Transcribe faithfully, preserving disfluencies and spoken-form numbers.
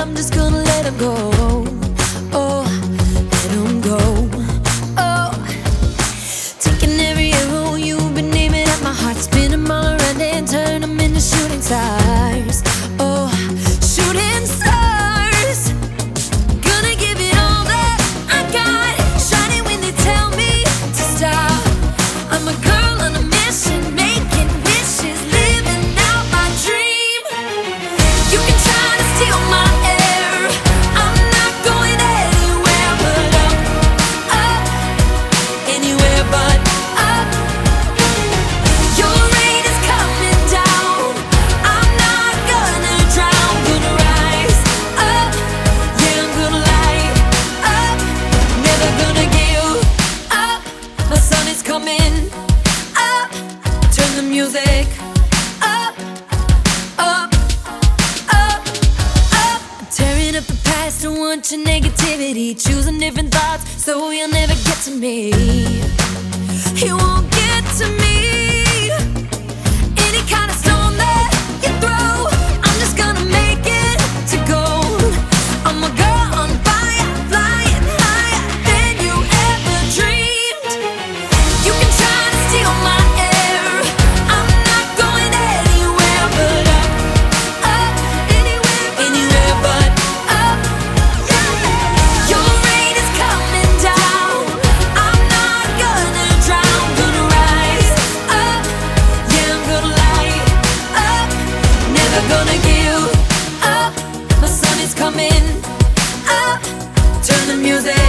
I'm just gonna let him go. Oh, let him go. Oh, taking every arrow you've been aiming at my heart, spin them all around and turn them into shooting stars. Oh, shooting stars. Gonna give it all that I got, shining when they tell me to stop. I'm a girl on a mission, making wishes, living out my dream. You can try to steal my air, I'm not going anywhere but up, up, anywhere but up. Your rain is coming down, I'm not gonna drown, gonna rise up, yeah, I'm gonna light up, never gonna give up. My sun is coming up, turn the music up, up, up, up. I'm tearing up the past, don't want your negativity, choosing different thoughts so you'll never get to me. You won't get to me. Any kind of stone that you throw, I'm just gonna make it to gold. I'm a girl on fire, flying higher than you ever dreamed. You can try to steal my air, I'm not going anywhere but up, up, anywhere, anywhere but up. Your rain is coming down, I'm not gonna drown, gonna rise up, yeah, I'm gonna light up, never gonna give up. My sun is coming up, turn the music